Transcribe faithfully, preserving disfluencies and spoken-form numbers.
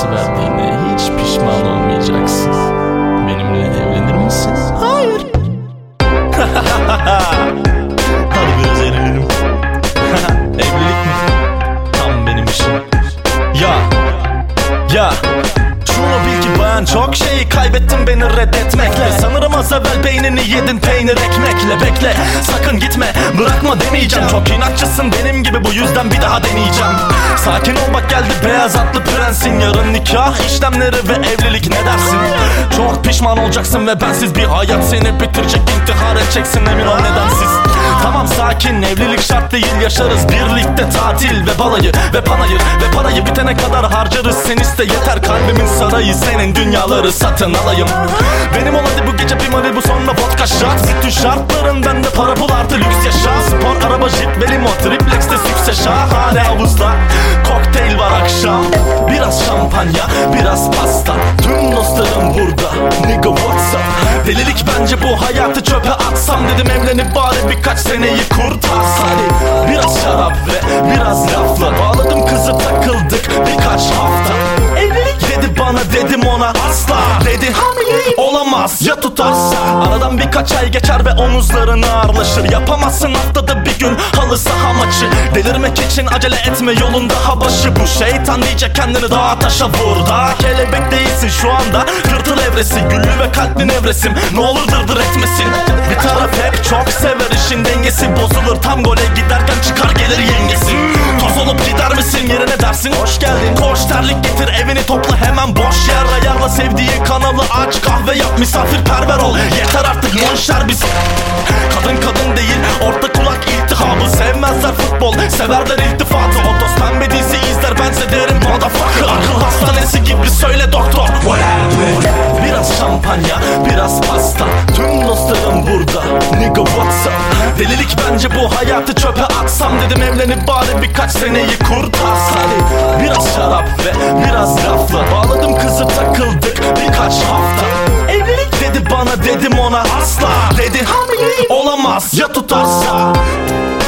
şansı verdiğine hiç pişman olmayacaksın. Benimle evlenir misin? Hayır. Hadi biraz eğlenelim. Evlilik mi? Tam benim işim. Ya Ya şunu bil ki ben çok şeyi kaybettim beni reddetmekle. Sanırım az evvel beynini yedin peynir ekmekle. Bekle sakın gitme bırakma demeyeceğim. Çok inatçısın benim gibi, bu yüzden bir daha deneyeceğim. Sakin ol bak geldi beyaz atlı prensin. Yarın nikah işlemleri ve evlilik, ne dersin? Çok pişman olacaksın ve bensiz bir hayat seni bitirecek. İntihar edeceksin emin ol nedensiz. Tamam sakin, evlilik şart değil, yaşarız birlikte tatil ve balayı ve panayır ve parayı bitene kadar harcarız. Sen iste yeter, kalbimin sarayı senin, dünyaları satın alayım. Benim ol hadi bu gece bir Malibu sonra vodka shot. Bütün şartların bende, para pul artı lüks yaşa. Spor araba jip ve limo, triplex'te sükse, şahane havuzda kokteyl var akşam. Biraz şampanya biraz pasta, tüm dostlarım burada. Nigga what's up? Delilik bence bu hayatı çöpe atsam. Dedim evlenip bari birkaç seneyi kurtarsam. Hadi biraz şarap ve biraz lafla bağladım kızı, takıldık birkaç hafta. Evlilik dedi bana, dedim ona asla. Dedi hamileyim, olamaz ya tutarsa. Aradan birkaç ay geçer ve omuzların ağırlaşır. Yapamazsın haftada bir gün halı saha maçı. Delirmek için acele etme, yolun daha başı. Bu şeytan diyecek kendini dağa taşa vur. Daha kelebek değilsin şu anda, tırtıl evresi. Güllü ve kalpli nevresim, ne olur dırdır etmesin. Bir taraf hep çok sever, işin dengesi bozulur. Tam gole giderken çıkar gelir yengesi. Toz olup gider misin, yerine dersin hoş geldin. Koş terlik getir, evini topla hemen, boş yer ayarla. Sevdiğin kanalı aç, kahve yap, misafirperver ol. Yeter artık monşer biz. Kadın kadın değil, orta kulak iltihabı. Sevmezler futbol, severler iltifatı. Otos pembe dizi izler, bense derim motherfucker. Akıl hastanesi gibi söyle doktor. Biraz şampanya biraz pasta, tüm dostlarım burada. Nigga what's up? Delilik bence bu hayatı çöpe atsam. Dedim evlenip bari birkaç seneyi kurtarsam. Hadi biraz şarap ve biraz lafla bağladım kızı, takıldık birkaç hafta. Evlilik dedi bana, dedim ona asla. Dedi hamileyim, olamaz ya tutarsa.